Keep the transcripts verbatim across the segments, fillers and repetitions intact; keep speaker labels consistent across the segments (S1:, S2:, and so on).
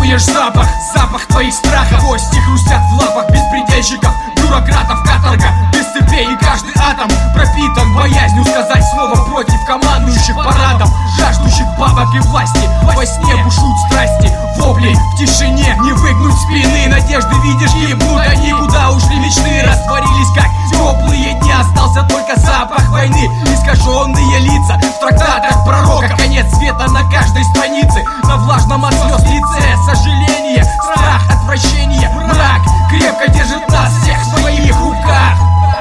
S1: Чувствуешь запах, запах твоих страхов. Кости хрустят в лапах беспредельщиков, бюрократов, каторга без цепей. И каждый атом пропитан боязнью сказать слово против командующих парадом, жаждущих бабок и власти. Во сне бушуют страсти, вопли в тишине, не выгнуть спины. Надежды видишь, гибнут они, куда ушли мечты. Растворились как теплые дни, остался только запах войны. Искаженные лица в трактатах пророка, конец света на каждой странице, на влажном от слез лице. Сожаление, страх, отвращение, мрак крепко держит нас всех в своих руках.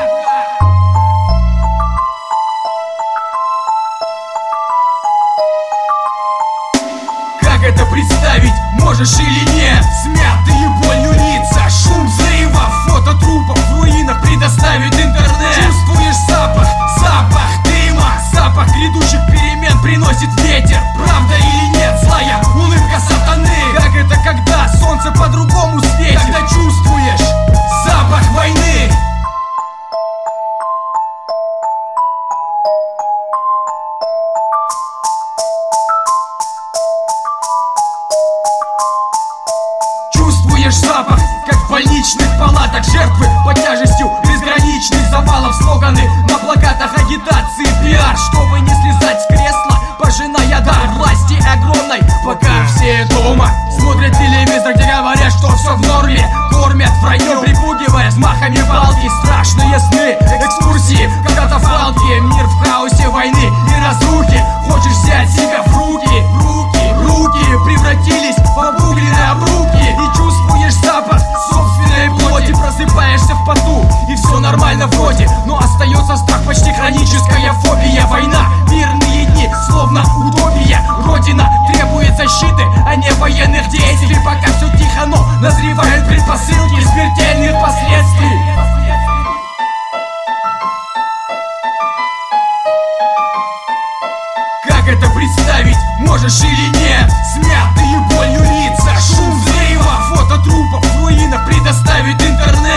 S1: Как это представить, можешь или нет? Смятые болью лица, шум взрывов, фото трупов в руинах предоставит интернет. Чувствуешь запах, запах дыма, запах грядущих перемен приносит ветер. Правда или нет, злая улыбка сатаны. Как это, когда солнце по-другому светит? Когда чувствуешь запах войны. Чувствуешь запах, как в больничных палатах. Жертвы под тяжестью безграничных завалов. Слоганы на плакатах агитации, пиар, чтобы не слезать с кресла, пожиная дар власти огромной. Пока все дома смотрят телевизор, где говорят, что все в норме. Кормят враньем, припугивая взмахами палки. Страшные сны, экскурсии в катафалке. Мир в хаосе войны и разрухи. Хочешь взять себя в руки, руки, руки превратились в обугленные обруки. И чувствуешь запах собственной плоти, просыпаешься в поту, и все нормально вроде, но остается страх, почти хроническая фобия. Война, мирные дни, словно утопия. Родина требует защиты, а не военных действий. Пока все тихо, но назревают предпосылки смертельных последствий. Как это представить, можешь или нет? Смятые болью лица, шум взрывов, фото трупов в руинах предоставит интернет.